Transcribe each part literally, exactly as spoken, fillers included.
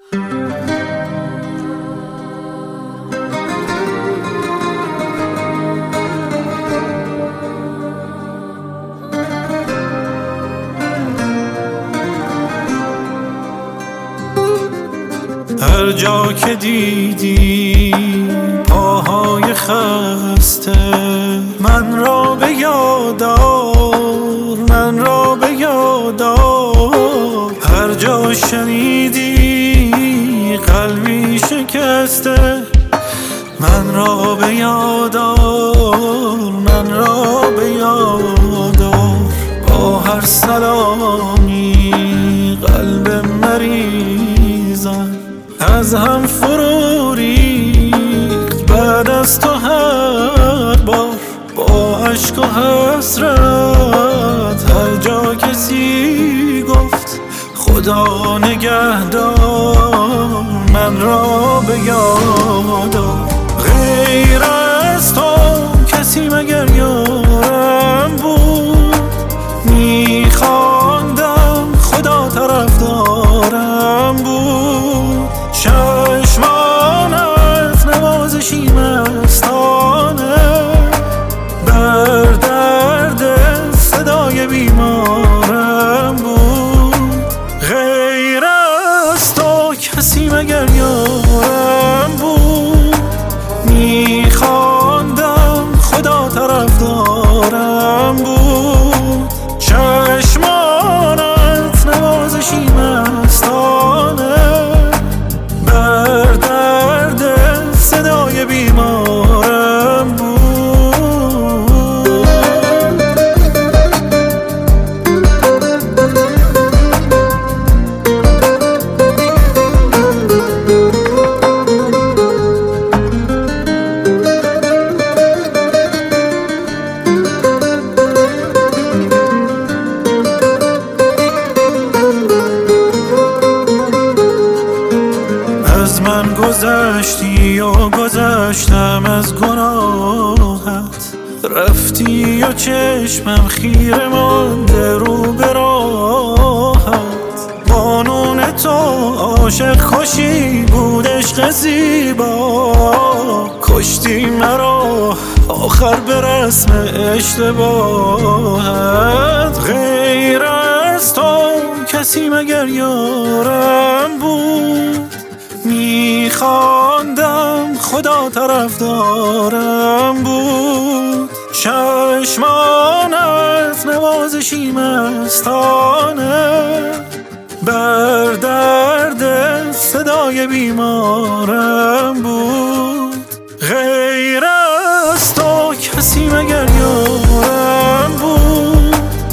هر جا که دیدی پاهای خسته، من را به یاد آر، من را به یاد آر. هر جا شنیدی قلبی شکسته، من را به یاد آر، من را به یاد آر. با هر سلامی قلب مریضم از هم فرو ریخت بعد از تو هر بار. با عشق و حسرت هر جا کسی گفت خدا نگهدار، من را به یاد آر. غیر از تو کسی مگر یارم بود، میخواندم خدا طرفدارم بود. چشمانت نوازشی مستانه، بر درد صدای بیمارم بود. غیر از تو کسی مگر یارم بود، میخواندم خدا طرفدارم بود. چشمانت نوازشی مستانه، بر درد صدای بیمارم بود. از من گذشتی و گذشتم از گناهت، رفتی و چشمم خیره مانده رو به راهت. قانون تو عاشق خوشی بود، عشق زیبا کشتی مرا آخر به رسم اشتباهت. غیر از تو کسی مگر یارم بود، میخواندم خدا طرفدارم بود. چشمانت نوازشی مستانه، بر درد صدای بیمارم بود. غیر از تو کسی مگر یارم بود،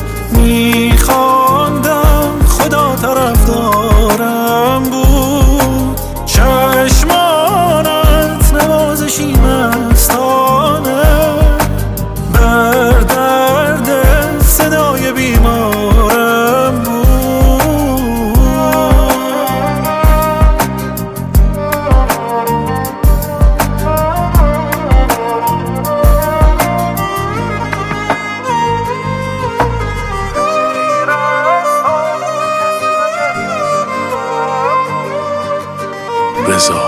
میخواندم خدا طرفدارم بود. چشمانت نوازشی مستانه، بر درد صدای بیمارم بود. رضا